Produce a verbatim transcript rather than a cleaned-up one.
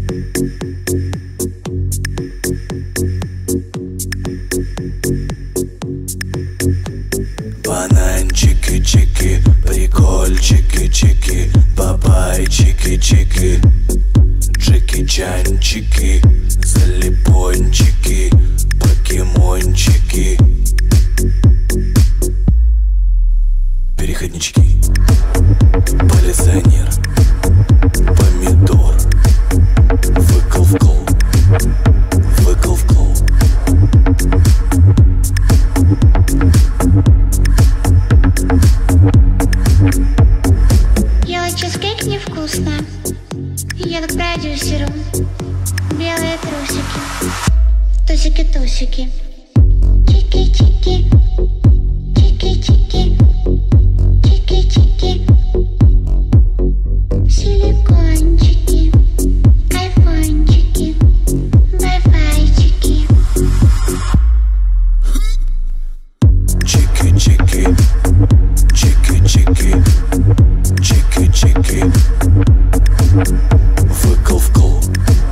Бананчики-чики, прикольчики-чики, бабайчики-чики, джеки-чанчики, залипончики, покемончики, переходнички, полиционер, помидор, выкл-вкл, выкл-вкл. Ела чизкейк невкусно. Еду к продюсеру. Белые трусики. Тусики-тусики. Чики-чики. Чики-чики. Чики-чики. Силикончики. Айфончики. Вай-файчики. Чики-чики. Чики-чики. Чики-чики. Выкл-вкл.